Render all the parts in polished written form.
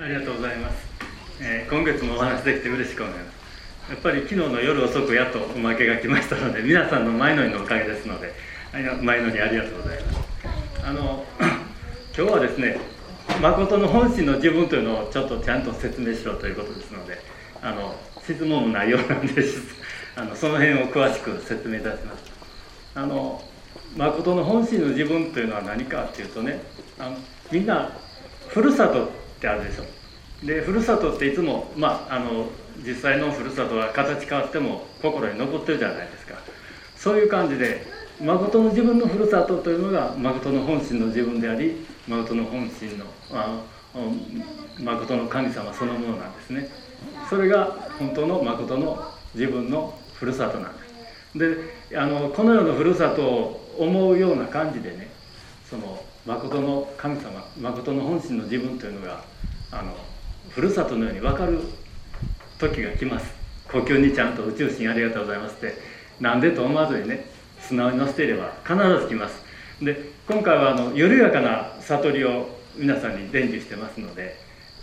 ありがとうございます。今月もお話できて嬉しく思います。やっぱり昨日の夜遅くやっとおまけが来ましたので、皆さんの前の日のおかげですので、前の日ありがとうございます。今日はですね、誠の本心の自分というのをちょっとちゃんと説明しろということですので、質問もないようなんです。その辺を詳しく説明いたします。誠の本心の自分というのは何かっていうとね、みんなふるさとってあるでしょ。でふるさとっていつも、実際のふるさとは形変わっても心に残ってるじゃないですか。そういう感じで誠の自分のふるさとというのが誠の本心の自分であり、誠の本心の誠の神様そのものなんですね。それが本当の誠の自分のふるさとなんです。でこの世のふるさとを思うような感じでね、その誠の神様、誠の本心の自分というのがふるさとのように分かる時が来ます。呼吸にちゃんと宇宙心ありがとうございますってなんでと思わずにね、素直に乗せていれば必ず来ます。で今回は緩やかな悟りを皆さんに伝授してますので、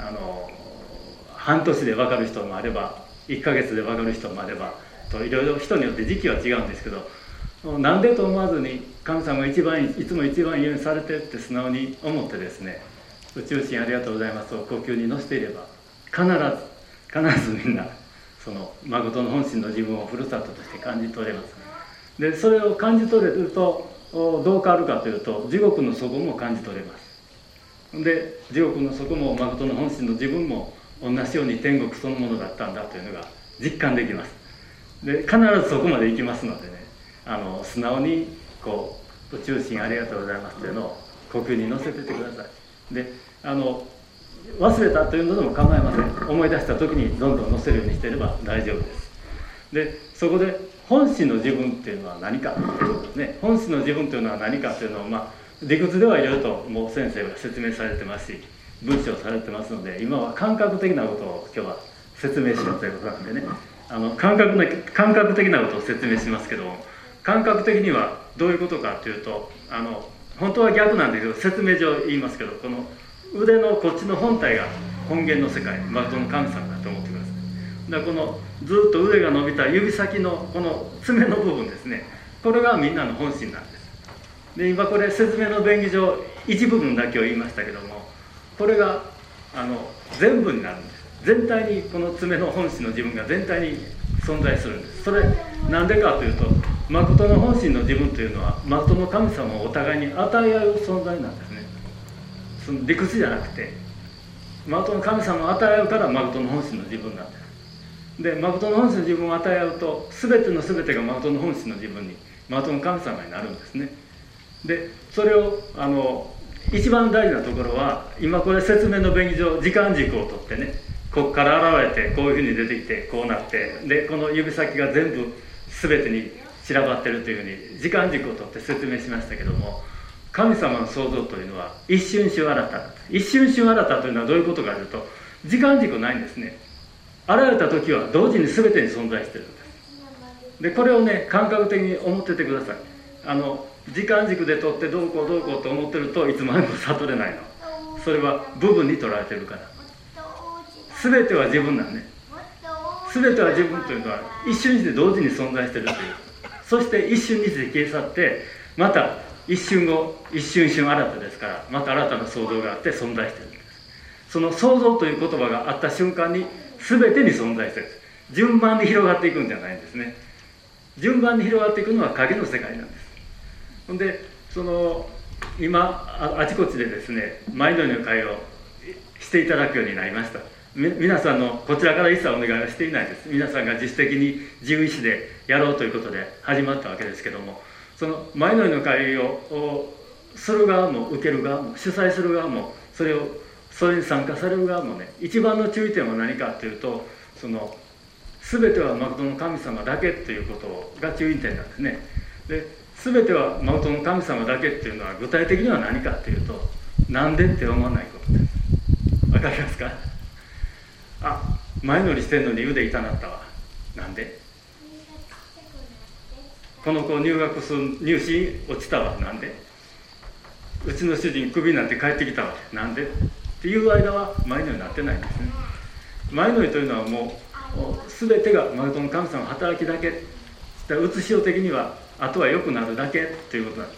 半年で分かる人もあれば1ヶ月で分かる人もあればと、いろいろ人によって時期は違うんですけど、なんでと思わずに神様がいつも一番言うようにされてって素直に思ってですね、宇宙心ありがとうございますを呼吸に乗せていれば必ずみんなその誠の本心の自分をふるさととして感じ取れます。でそれを感じ取れるとどう変わるかというと、地獄の底も感じ取れます。で地獄の底も誠の本心の自分も同じように天国そのものだったんだというのが実感できます。で必ずそこまで行きますのでね、素直にこう宇宙心ありがとうございますというのを呼吸に乗せててください。で忘れたというのでも構いません。思い出した時にどんどん乗せるようにしていれば大丈夫です。でそこで本心の自分っていうのは何かということですね。本心の自分というのは何かというのを、理屈ではいろいろともう先生が説明されてますし文章されてますので、今は感覚的なことを今日は説明しようということなんでね、感覚的なことを説明しますけども、感覚的にはどういうことかというと、本当は逆なんですけど説明上言いますけど、この腕のこっちの本体が本源の世界、誠の神様だと思ってください。だからこのずっと腕が伸びた指先のこの爪の部分ですね、これがみんなの本心なんです。で今これ説明の便宜上一部分だけを言いましたけども、これが全部になるんです。全体にこの爪の本心の自分が全体に存在するんです。それなんでかというと、誠の本心の自分というのは誠の神様をお互いに与え合う存在なんですね。その理屈じゃなくて誠の神様を与え合うから誠の本心の自分なんです。で誠の本心の自分を与え合うと全ての全てが誠の本心の自分に誠の神様になるんですね。でそれを一番大事なところは、今これ説明の便宜上時間軸をとってね、ここから現れてこういうふうに出てきてこうなって、でこの指先が全部全てに散らばってるというふうに時間軸をとって説明しましたけども、神様の創造というのは一瞬一瞬新た。一瞬一瞬新たというのはどういうことかというと、時間軸ないんですね。現れた時は同時に全てに存在しているんです。でこれをね、感覚的に思っててください。時間軸でとってどうこうどうこうと思ってるといつまでも悟れないの。それは部分に捉えてるから。全ては自分なんね。全ては自分というのは一瞬にして同時に存在しているという。そして一瞬にして消え去ってまた一瞬後一瞬一瞬新たですから、また新たな創造があって存在しているんです。その創造という言葉があった瞬間に全てに存在している。順番に広がっていくんじゃないんですね。順番に広がっていくのは影の世界なんです。ほんで今あちこちでですね、毎度の会をしていただくようになりました。皆さんのこちらから一切お願いはしていないです。皆さんが自主的に自由意志でやろうということで始まったわけですけども、その前のの会をする側も受ける側も主催する側もそれに参加される側もね、一番の注意点は何かというと、全ては誠の神様だけということが注意点なんですね。で全ては誠の神様だけっていうのは具体的には何かというと、なんでって思わないことです。わかりますか？前乗りしてんのに腕痛なったわ。なんで？この子入試落ちたわ。なんで？うちの主人クビになって帰ってきたわ。なんで？ っていう間は前のようになってないんですね。前のようというのはもう全てが誠の神様の働きだけ、写しよ的にはあとは良くなるだけということなんです。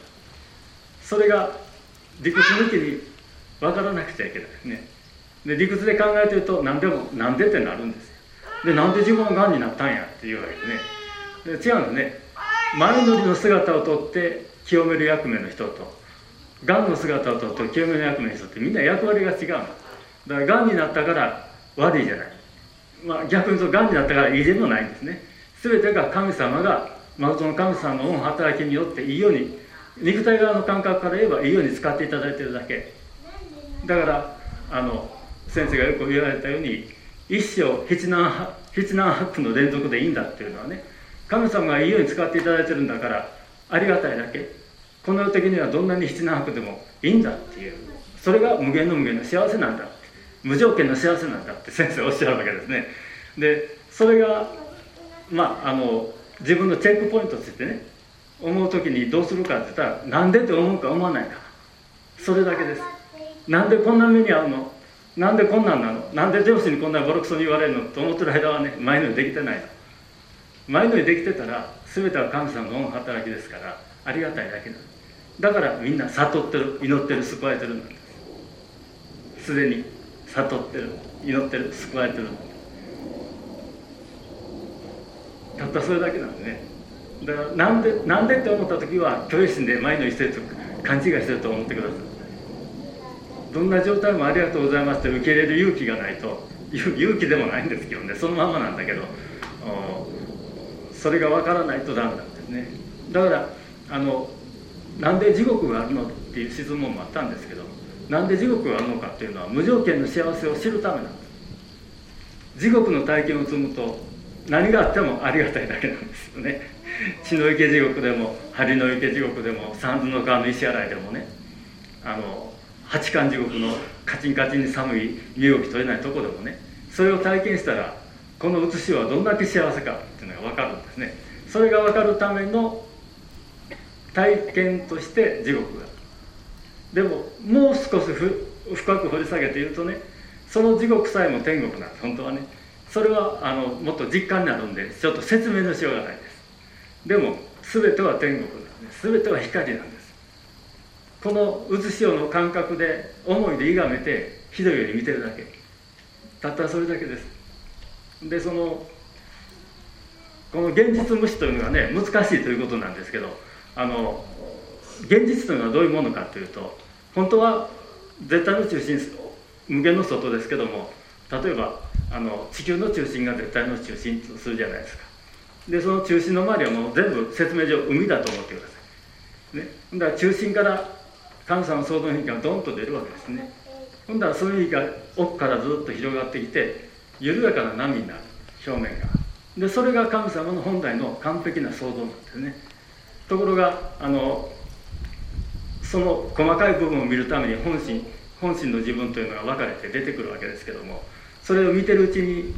それが理屈抜きに分からなくちゃいけないですね。で理屈で考えてると何でもなんでってなるんですよ。でなんで自分はがんになったんやっていうわけですね。で違うんですね。前乗りの姿をとって清める役目の人とがんの姿をとって清める役目の人ってみんな役割が違う。だからがんになったから悪いじゃない、逆に言うとがんになったからいいでもないんですね。全てが神様が誠の神様の働きによっていいように、肉体側の感覚から言えばいいように使っていただいているだけだから、先生がよく言われたように一生七難八苦の連続でいいんだっていうのはね、神様がいいように使っていただいてるんだからありがたいだけ、この世的にはどんなに七難八苦でもいいんだっていう、それが無限の無限の幸せなんだ、無条件の幸せなんだって先生おっしゃるわけですね。でそれが自分のチェックポイントとしてね、思う時にどうするかって言ったら、なんでって思うか思わないか、それだけです。なんでこんな目に遭うの、なんでこんなんなの、なんで上司にこんなボロクソに言われるのと思ってる間はね、前のようにできてないの。前のようにできてたら全ては神様の働きですからありがたいだけなんです。だからみんな悟ってる、祈ってる、救われてるんです。すでに悟ってる、祈ってる、救われてるんです。たったそれだけなんでね。だからなんでって思った時は虚栄心で前の一節勘違いしてると思ってください。どんな状態もありがとうございますって受け入れる勇気がないと、勇気でもないんですけどね、そのままなんだけど、それが分からないとダメなんですね。だからなんで地獄があるのっていう質問もあったんですけど、なんで地獄があるのかっていうのは無条件の幸せを知るためなんです。地獄の体験を積むと何があってもありがたいだけなんですよね。血の池地獄でも針の池地獄でも三途の川の石洗いでもね、八貫地獄のカチンカチンに寒い身動き取れないとこでもね、それを体験したらこの写しはどんだけ幸せかっていうのが分かるんですね。それが分かるための体験として地獄が、でももう少し深く掘り下げて言うとね、その地獄さえも天国なんです。本当はね、それはもっと実感になるんでちょっと説明のしようがないです。でも全ては天国なんです。全ては光なんです。この渦潮の感覚で思いで歪めてひどいように見てるだけ、たったそれだけです。でこの現実無視というのがね難しいということなんですけど、現実というのはどういうものかというと、本当は絶対の中心、無限の外ですけども、例えば地球の中心が絶対の中心とするじゃないですか。でその中心の周りはもう全部説明上海だと思ってください、ね、だから中心から神様の創造の意がドンと出るわけですね。ほんだらそういう意が奥からずっと広がってきて緩やかな波になる、表面が。でそれが神様の本来の完璧な創造なんですね。ところがその細かい部分を見るために本心の自分というのが分かれて出てくるわけですけども、それを見てるうちに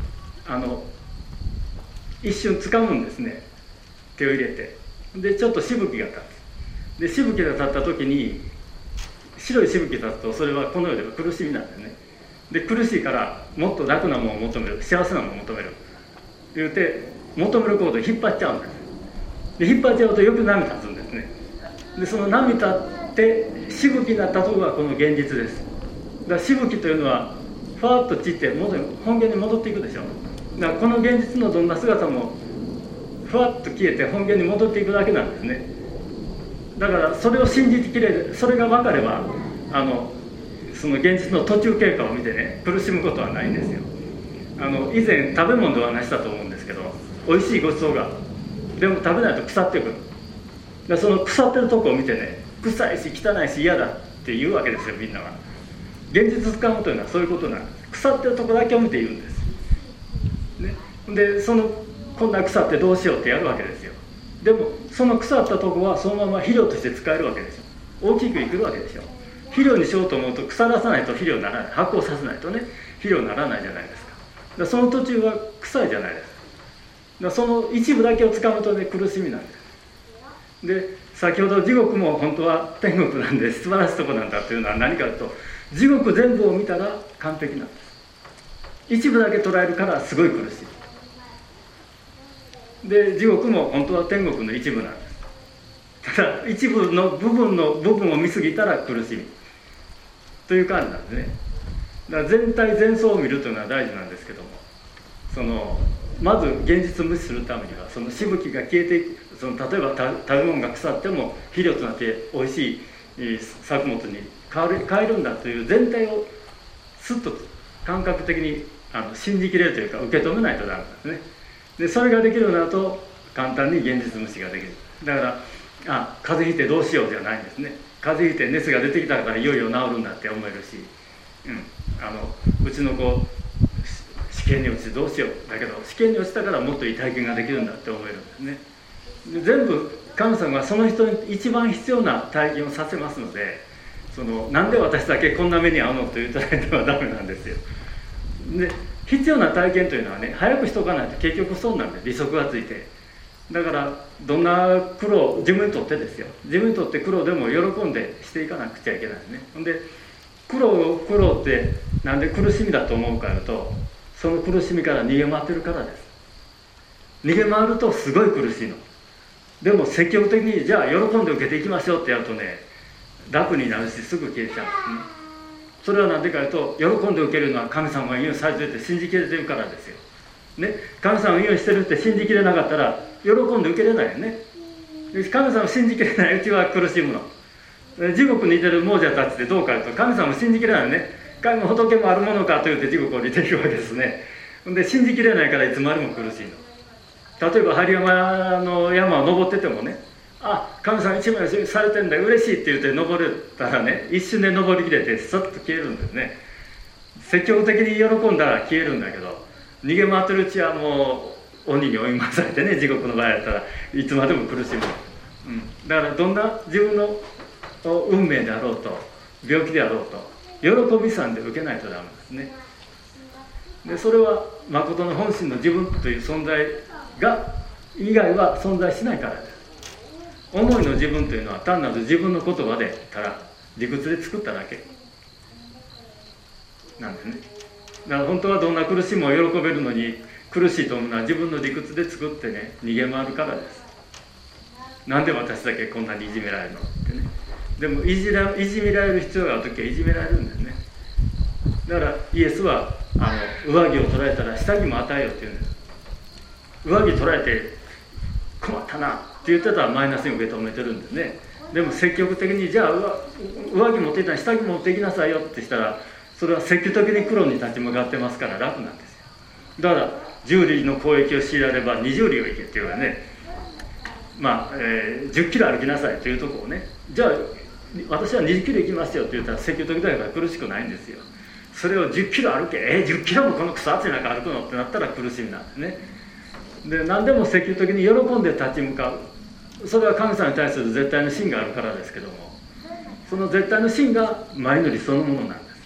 一瞬掴むんですね、手を入れて。でちょっとしぶきが立つ。でしぶきが立った時に、白いしぶきが立つとそれはこの世では苦しみなんですね。で苦しいからもっと楽なものを求める、幸せなものを求める言うて求める行動を引っ張っちゃうんです。で引っ張っちゃうとよく波立つんですね。でその波立ってしぶきになったところがこの現実です。だからしぶきというのはふわっと散って本源に戻っていくでしょ。だからこの現実のどんな姿もふわっと消えて本源に戻っていくだけなんですね。だからそれを信じてきれい、それが分かればその現実の途中経過を見てね苦しむことはないんですよ。以前食べ物でお話したと思うんですけど、美味しいごちそうがでも食べないと腐ってくる。でその腐ってるとこを見てね、臭いし汚いし嫌だって言うわけですよ、みんなは。現実つかむというのはそういうことなんです。腐ってるとこだけを見て言うんです、ね、でこんな腐ってどうしようってやるわけですよ。でもその腐ったとこはそのまま肥料として使えるわけですよ。大きくいくるわけでしょ。肥料にしようと思うと腐らさないと肥料にならない、発酵させないとね肥料にならないじゃないですか。だからその途中は臭いじゃないですか。だからその一部だけをつかむとね苦しみなんです。で先ほど地獄も本当は天国なんで素晴らしいとこなんだっていうのは何かというと、 地獄全部を見たら完璧なんです。一部だけ捉えるからすごい苦しい。で地獄も本当は天国の一部なんです。ただ一部の部分を見すぎたら苦しみという感じなんですね。だから全体全相を見るというのは大事なんですけども、まず現実を無視するためにはそのしぶきが消えていく、例えば食べ物が腐っても肥料となっておいしい作物に変えるんだという全体をすっと感覚的に信じきれるというか受け止めないとダメなんですね。でそれができるようになると簡単に現実無視ができる。だから風邪ひいてどうしようじゃないんですね。風邪ひいて熱が出てきたからいよいよ治るんだって思えるし、うちの子試験に落ちてどうしようだけど試験に落ちたからもっといい体験ができるんだって思えるんですね。で全部神様がその人に一番必要な体験をさせますので、なんで私だけこんな目に遭うのと言ったらいてはダメなんですよ。で必要な体験というのはね、早くしとかないと結局そうなんで利息がついて、だからどんな苦労自分にとってですよ、自分にとって苦労でも喜んでしていかなくちゃいけないね。ほんで苦労ってなんで苦しみだと思うかというと、その苦しみから逃げ回ってるからです。逃げ回るとすごい苦しいの。でも積極的にじゃあ喜んで受けていきましょうってやるとね、楽になるしすぐ消えちゃうんですね。それは何でかというと、喜んで受けるのは神様が言うされてて信じきれてるからですよ、ね、神様が言うしてるって信じきれなかったら喜んで受けれないよね。神様を信じきれないうちは苦しむの。地獄にいてる亡者たちってどうかというと、神様を信じきれないよね。神も仏もあるものかと言って地獄を降りていくわけですね。で信じきれないからいつまでも苦しいの。例えば針山の山を登っててもね、神様一枚されてんだ嬉しいって言って登れたらね、一瞬で登りきれてスッと消えるんですね。積極的に喜んだら消えるんだけど、逃げ回ってるうちはもう鬼に追い回されてね、地獄の場合だったらいつまでも苦しむ、だからどんな自分の運命であろうと病気であろうと喜びさんで受けないとダメですね。でそれは誠の本心の自分という存在が以外は存在しないからです。思いの自分というのは単なる自分の言葉でただ理屈で作っただけなんですね。だから本当はどんな苦しみも喜べるのに、苦しいと思うのは自分の理屈で作ってね、逃げ回るからです。なんで私だけこんなにいじめられるのってね。でもいじめられる必要がある時はいじめられるんですね。だからイエスは上着を取られたら下着も与えようって言うんです。上着取られて困ったなって言ってたらマイナスに受け止めてるんですね。でも積極的にじゃあ上着持っていたら下着持っていきなさいよってしたら、それは積極的に黒に立ち向かってますから楽なんですよ。だから10里の交易を強いられば20里を行けっていうかね、10キロ歩きなさいというところをね、じゃあ私は20キロ行きますよって言ったら積極的だから苦しくないんですよ。それを10キロ歩け、10キロもこの草厚い中歩くのってなったら苦しみなんですね。で何でも積極的に喜んで立ち向かう、それは神様に対する絶対の真があるからですけども、その絶対の真が前乗りそのものなんです。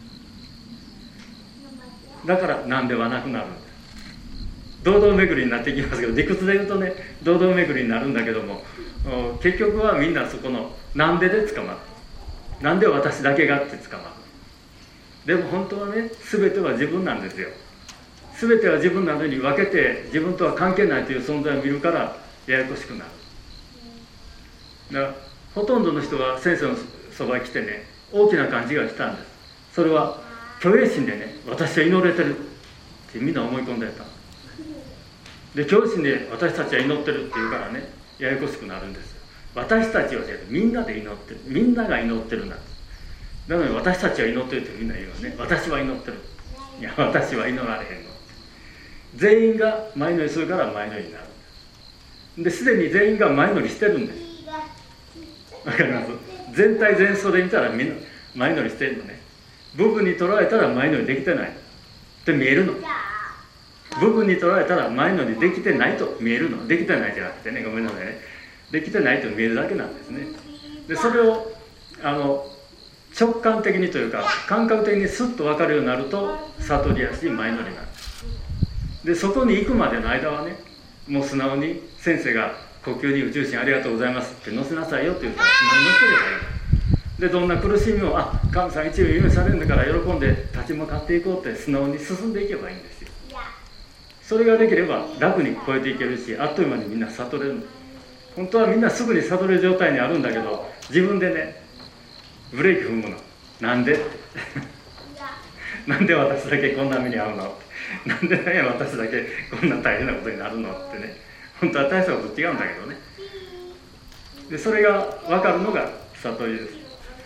だから何ではなくなるんです。堂々巡りになっていきますけど、理屈で言うとね堂々巡りになるんだけども、結局はみんなそこのなんでで捕まる。なんで私だけがって捕まる。でも本当はね、全ては自分なんですよ。全ては自分なのに分けて自分とは関係ないという存在を見るからややこしくなる。だからほとんどの人が先生のそばに来てね、大きな感じがしたんです。それは虚栄心でね、私は祈れてるってみんな思い込んでた。で虚栄心で私たちは祈ってるって言うからね、ややこしくなるんですよ。私たちはみんなで祈ってる、みんなが祈ってるんだ。なのに私たちは祈ってるってみんな言うよね。私は祈ってる。いや私は祈られへんの。全員が前乗りするから前乗りになる。ですでに全員が前乗りしてるんです。わかります？全体全層で見たらみんな前乗りしてるのね。部分に捉えたら前乗りできてないって見えるの。部分に捉えたら前乗りできてないと見えるの。できてないじゃなくてね、ごめんなさいね、できてないと見えるだけなんですね。でそれを直感的にというか感覚的にスッと分かるようになると悟りやすい前乗りなんです。でそこに行くまでの間はね、もう素直に先生が呼吸に宇宙心ありがとうございますって乗せなさいよって言ったら素直に乗せればいい。 でどんな苦しみも神さん一応許されるんだから喜んで立ち向かっていこうって素直に進んでいけばいいんですよ。それができれば楽に超えていけるし、あっという間にみんな悟れる。本当はみんなすぐに悟れる状態にあるんだけど、自分でねブレーキ踏むの。なんでなんで私だけこんな目に遭うの、なんで私だけこんな大変なことになるのってね、本当は大したこと違うんだけどね。でそれが分かるのが悟りです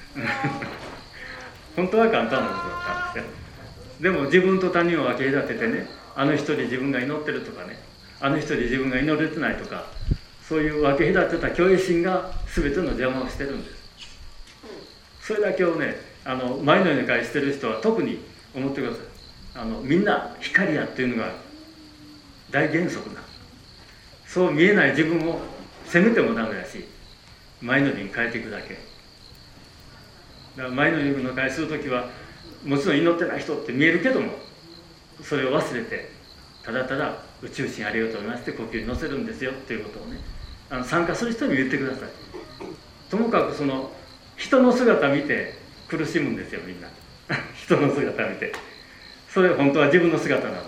本当は簡単なことだったんですよ。でも自分と他人を分け隔ててね、あの人に自分が祈ってるとかね、あの人に自分が祈れてないとか、そういう分け隔てた虚栄心が全ての邪魔をしてるんです。それだけをね、前のように会してる人は特に思ってください。みんな光やっていうのが大原則だ。そう見えない自分を責めてもダメだし、前のように変えていくだけ。だから前のように会するときはもちろん祈ってない人って見えるけども、それを忘れてただただ宇宙心ありがとうございますって呼吸に乗せるんですよっていうことをね、参加する人に言ってください。ともかくその人の姿見て苦しむんですよ、みんな人の姿見て。それ本当は自分の姿なのに。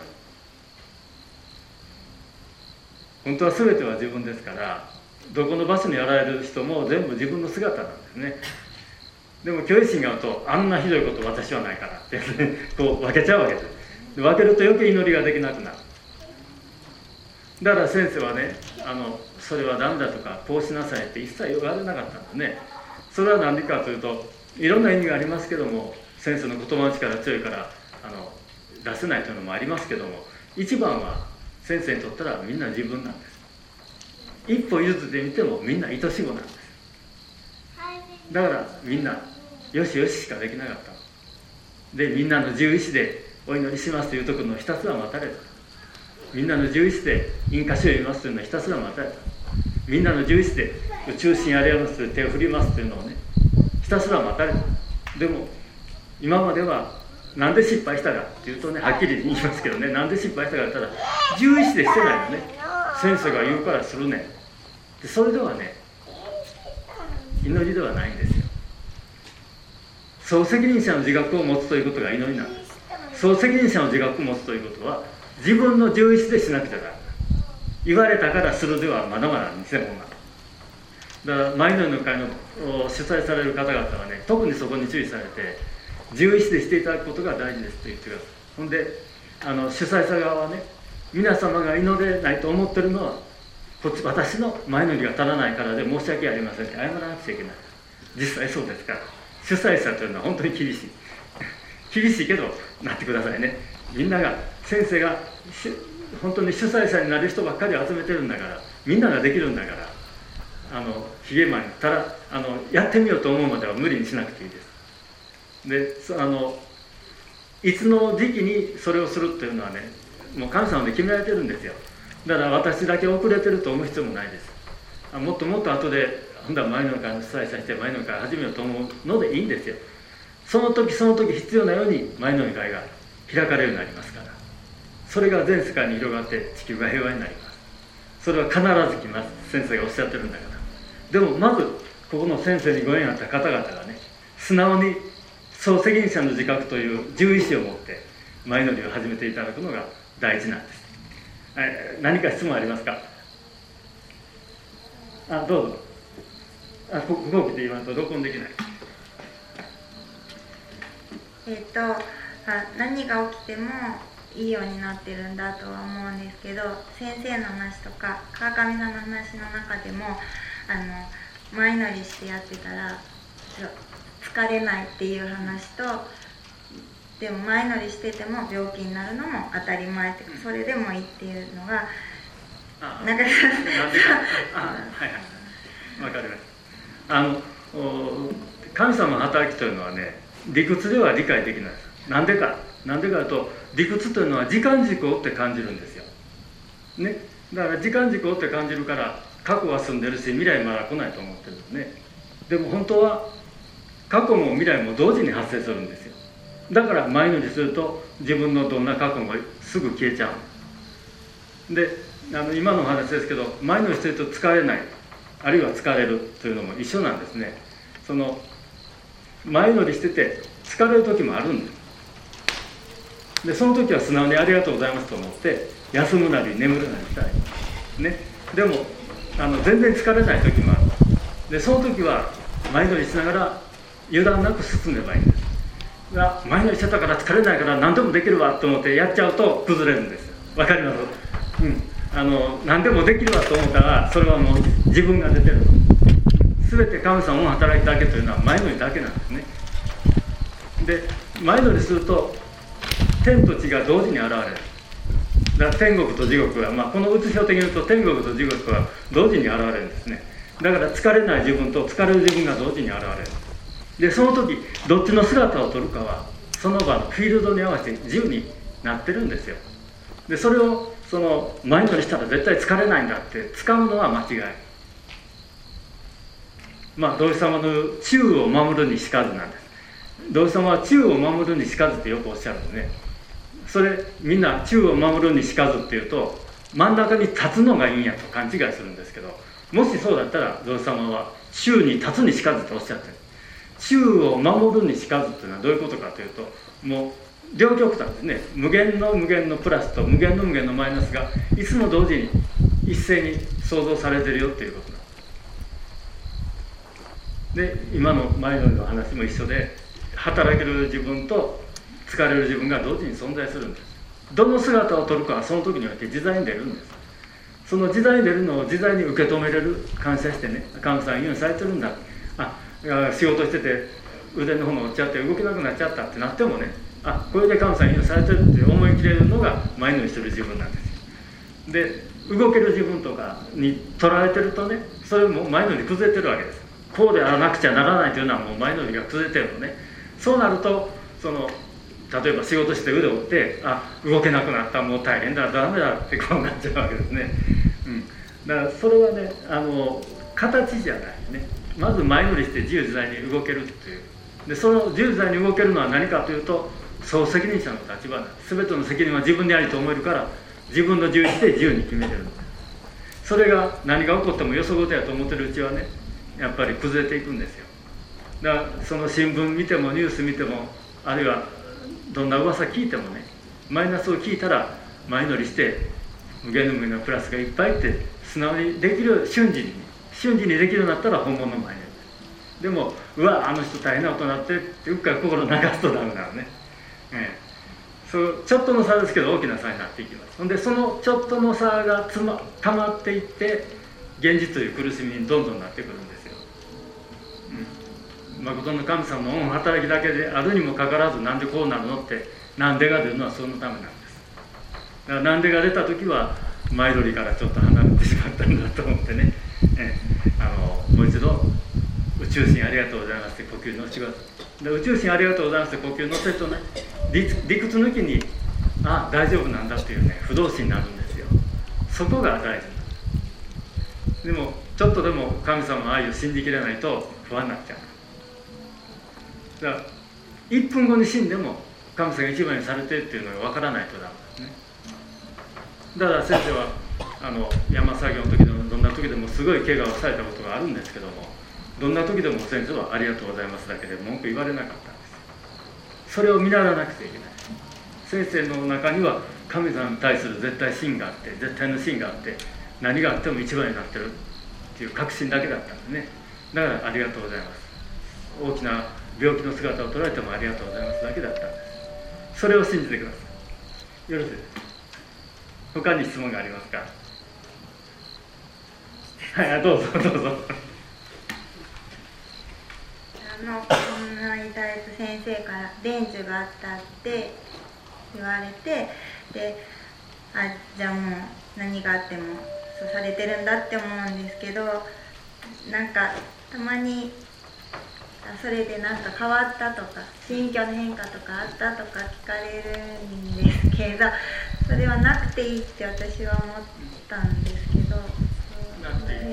本当は全ては自分ですから、どこの場所にやられる人も全部自分の姿なんですね。でも虚栄心があると、あんなひどいこと私はないからってこう分けちゃうわけです。で分けると余計祈りができなくなる。だから先生はね、それはダメだとかこうしなさいって一切言われなかったんですね。それは何でかというと、いろんな意味がありますけども、先生の言葉の力強いから出せないというのもありますけども、一番は先生にとったらみんな自分なんです。一歩譲ってみてもみんな愛し子なんです。だからみんなよしよししかできなかった。でみんなの自由意志でお祈りしますというところのひたすら待たれた。みんなの自由意志で印歌詞を読みますというのはひたすら待たれた。みんなの自由意志で宇宙心ありますという手を振りますというのをね、ひたすら待たれた。でも今まではなんで失敗したかっていうとね、はっきり言いますけどね、なんで失敗したかって言ったら自由意志でしてないのね。先生が言うからするね。でそれではね、祈りではないんですよ。総責任者の自覚を持つということが祈りなんです。総責任者の自覚を持つということは自分の自由意志でしなくちゃダメ。言われたからするではまだまだ偽物なんです。だから前のような会の主催される方々はね、特にそこに注意されて、自由意志でしていただくことが大事ですと言ってください。ほんで主催者側はね、皆様が祈れないと思ってるのは私の前の祈りが足らないからで申し訳ありませんって謝らなくちゃいけない。実際そうですから、主催者というのは本当に厳しい厳しいけどなってくださいね。みんなが、先生が本当に主催者になる人ばっかり集めてるんだから、みんなができるんだから、ひげまにただやってみようと思うまでは無理にしなくていいです。でいつの時期にそれをするっていうのはね、もう神様で決められてるんですよ。だから私だけ遅れてると思う必要もないです。もっともっと後で今度は前の会の主催者して前の会始めようと思うのでいいんですよ。その時その時必要なように前の会が開かれるようになりますから、それが全世界に広がって地球が平和になります。それは必ず来ます。先生がおっしゃってるんだから。でもまずここの先生にご縁あった方々がね、素直に総責任者の自覚という自由意志を持って前乗りを始めていただくのが大事なんです。何か質問ありますか？どうぞ。ここ来て言わんと録音できない。 何が起きてもいいようになってるんだとは思うんですけど、先生の話とか川上さんの話の中でも前乗りしてやってたら疲れないっていう話と、でも前乗りしてても病気になるのも当たり前って、それでもいいっていうのがなんかはいはい、 わかります。神様の働きというのはね、理屈では理解できないです。なんでかと、理屈というのは時間軸を追って感じるんですよ、ね、だから時間軸を追って感じるから過去は進んでるし未来まだ来ないと思ってるんですね。でも本当は過去も未来も同時に発生するんですよ。だから前乗りすると自分のどんな過去もすぐ消えちゃう。で今のお話ですけど、前乗りしてると疲れない、あるいは疲れるというのも一緒なんですね。 前乗りしてて疲れる時もあるんです。でその時は素直にありがとうございますと思って休むなり眠るなりしたい、ね、でも全然疲れない時もある。でその時は前乗りしながら油断なく進めばいいんです。前乗りしてたから疲れないから何でもできるわと思ってやっちゃうと崩れるんですよ。わかります？何でもできるわと思ったらそれはもう自分が出てる。全て神様の働きだけというのは前乗りだけなんですね。で前乗りすると天と地が同時に現れる。だから天国と地獄は、このうつ表的に言うと天国と地獄は同時に現れるんですね。だから疲れない自分と疲れる自分が同時に現れる。でその時どっちの姿を取るかはその場のフィールドに合わせて自由になってるんですよ。でそれを前乗りしたら絶対疲れないんだって掴むのは間違い。道主様の宙を守るにしかずなんです。道主様は宙を守るにしかずってよくおっしゃるんですね。それみんな宙を守るにしかずっていうと真ん中に立つのがいいんやと勘違いするんですけど、もしそうだったら道主様は宙に立つにしかずとおっしゃってる。宙を守るにしかずっていうのはどういうことかというと、もう両極端ですね。無限の無限のプラスと無限の無限のマイナスがいつも同時に一斉に創造されてるよっていうことなんです。で今の前の話も一緒で、働ける自分と疲れる自分が同時に存在するんです。どの姿を取るかはその時において自在に出るんです。その自在に出るのを自在に受け止めれる、感謝してね、神様にされてるんだ、仕事してて腕の方が落ちちゃって動けなくなっちゃったってなってもね、これで神様にされてるって思い切れるのが前乗りしてる自分なんですよ。で動ける自分とかに捉えてるとね、それも前乗り崩れてるわけです。こうであらなくちゃならないというのはもう前乗りが崩れてるのね。そうなると例えば仕事して腕を折って動けなくなった、もう大変だ、ダメだってこうなっちゃうわけですね。だからそれはね形じゃないね。まず前乗りして自由自在に動けるっていう。でその自由自在に動けるのは何かというと、総責任者の立場なんです。全ての責任は自分でありと思えるから、自分の自由で自由に決めてるんです。それが何が起こってもよそごとやと思ってるうちはね、やっぱり崩れていくんですよ。だからその新聞見てもニュース見ても、あるいはどんな噂聞いてもね、マイナスを聞いたら前乗りして無限の無限のプラスがいっぱいって素直にできる、瞬時にできるようになったら本物の前乗りです。でもあの人大変なことになってってうっかり心流すとダメなのね。そうちょっとの差ですけど大きな差になっていきます。ほんでそのちょっとの差が溜まっていって現実という苦しみにどんどんなってくるんですよ。誠の神様の働きだけであるにもかかわらず、なんでこうなるのってなんでが出るのはそのためなんです。だからなんでが出た時は前取りからちょっと離れてしまったんだと思ってね、もう一度宇宙神ありがとうございますって呼吸に乗せてください。で宇宙神ありがとうございますって呼吸に乗せるとね、理屈抜きに大丈夫なんだっていうね不動心になるんですよ。そこが大事なんです。でもちょっとでも神様の愛を信じきれないと不安になっちゃう。だから1分後に死んでも神様が一番にされてるっていうのが分からないとダメですね。だから先生は山作業の時でもどんな時でもすごい怪我をされたことがあるんですけども、どんな時でも先生はありがとうございますだけで文句言われなかったんです。それを見習わなくちゃいけない。先生の中には神様に対する絶対真があって、絶対の真があって、何があっても一番になってるっていう確信だけだったんですね。だからありがとうございます、大きな病気の姿を捉えてもありがとうございますだけだったんです。それを信じてください。よろしいですか。他に質問がありますか。はい、どうぞどうぞ。 この間先生から伝授があったって言われて、でじゃあもう何があってもそうされてるんだって思うんですけど、なんかたまにそれでなんか変わったとか心境の変化とかあったとか聞かれるんですけど、それはなくていいって私は思ったんですけど。 なくてい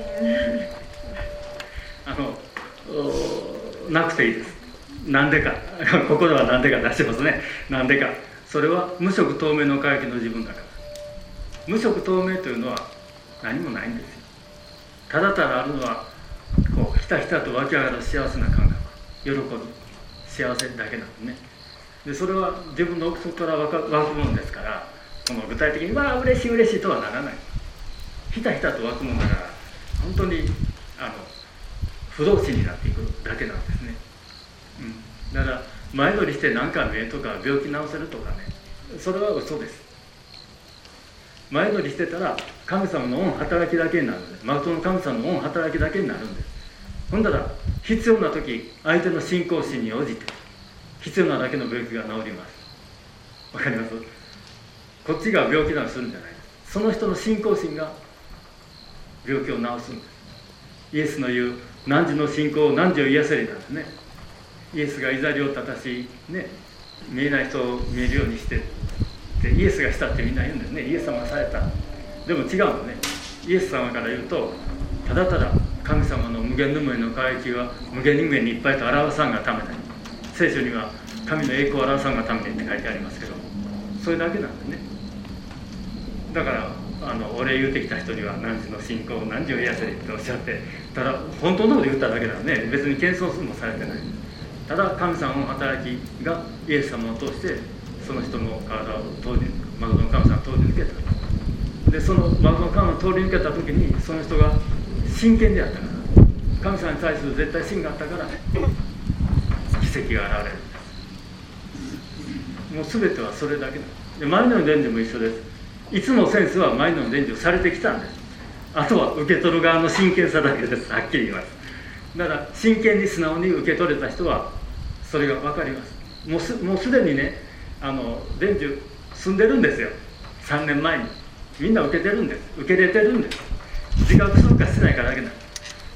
いなくていいです。なんでかここではなんでか出してますね。なんでか、それは無色透明の海域の自分だから。無色透明というのは何もないんですよ。ただただあるのはこうひたひたと湧き上がる幸せな感覚、喜び、 幸せだけなんですね。でそれは自分の奥底から湧くものですから、この具体的にわあ嬉しい嬉しいとはならない。ひたひたと湧くものだから、本当に不動心になっていくだけなんですね。だから前乗りして何か目とか病気治せるとかね、それは嘘です。前乗りしてたら神様の御働きだけになるんです。誠の神様の御働きだけになるんです。ほんだら必要な時、相手の信仰心に応じて必要なだけの病気が治ります。わかります？こっちが病気などするんじゃないです。その人の信仰心が病気を治すんです。イエスの言う汝の信仰を汝を癒せりなんですね。イエスがいざりを正し、ね、見えない人を見えるようにしてってイエスがしたってみんな言うんですね。イエス様がされた。でも違うのね。イエス様から言うと、ただただ神様の無限の無限の輝きは無限に無限にいっぱいと表さんがためだに、聖書には神の栄光を表さんがためにって書いてありますけど、それだけなんですね。だからお礼言うてきた人には汝の信仰を汝を癒せりっておっしゃって、ただ本当のこと言っただけだね。別に謙遜するもされてない。ただ神様の働きがイエス様を通してその人の体を誠の神様を通り抜けた。でその誠の神様を通り抜けた時に、その人が真剣であったから、神様に対する絶対心があったから奇跡が現れるんです。もう全てはそれだけなんです。でマリノの伝授も一緒です。いつも先生はマリノの伝授をされてきたんです。あとは受け取る側の真剣さだけです。はっきり言います。だから真剣に素直に受け取れた人はそれが分かります。もうすでにね、伝授済んでるんですよ。3年前にみんな受けてるんです。受け入れてるんです。自覚するかしてないかだけなんです。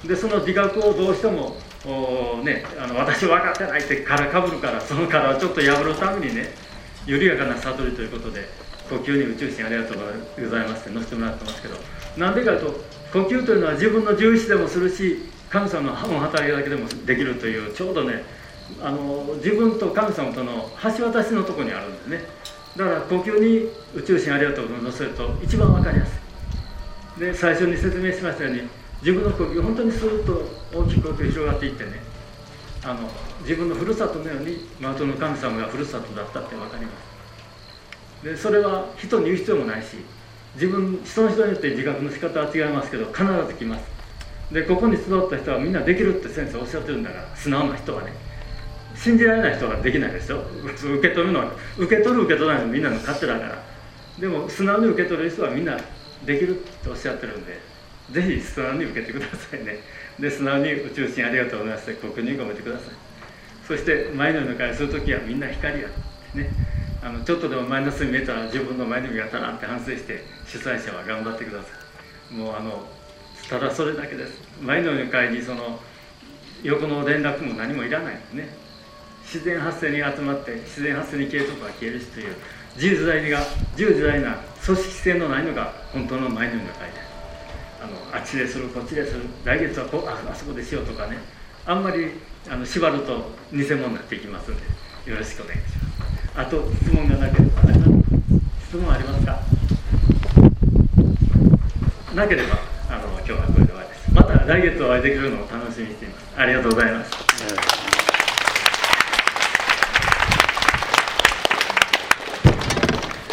でその自覚をどうしても私は分かってないって殻かぶるから、その殻をちょっと破るためにね、緩やかな悟りということで呼吸に宇宙心ありがとうございますって載せてもらってますけど、なんでかというと、呼吸というのは自分の獣医師でもするし、神様の働きだけでもできるという、ちょうどね、自分と神様との橋渡しのところにあるんですね。だから呼吸に宇宙心ありがとうを載せると一番分かりやすい。で最初に説明しましたように、自分の呼吸本当にスーッと大きく呼吸広がっていってね、自分のふるさとのように誠の神様がふるさとだったって分かります。でそれは人に言う必要もないし、人の人によって自覚の仕方は違いますけど、必ず来ます。でここに集った人はみんなできるって先生おっしゃってるんだから、素直な人はね。信じられない人はできないですよ。受け取るのは受け取らないのみんなの勝手だから。でも素直に受け取る人はみんなできるっておっしゃってるんで、ぜひ素直に受けてくださいね。で素直に宇宙心ありがとうございますって国に込めてください。そして前の迎えするときはみんな光やね。ちょっとでもマイナスに見えたら自分の前に見がたらって反省して主催者は頑張ってください。もうただそれだけです。前の会にその横の連絡も何もいらないんですね。自然発生に集まって自然発生に消えるとか消えるしという自由自在な組織性のないのが本当の前の会です。あっちでするこっちでする、来月はあそこでしようとかね、あんまり縛ると偽物になっていきますのでよろしくお願いします。あと質問がなければ質問ありますか？なければ今日はこれで終わりです。また来月お会いできるのを楽しみにしています。ありがとうございます。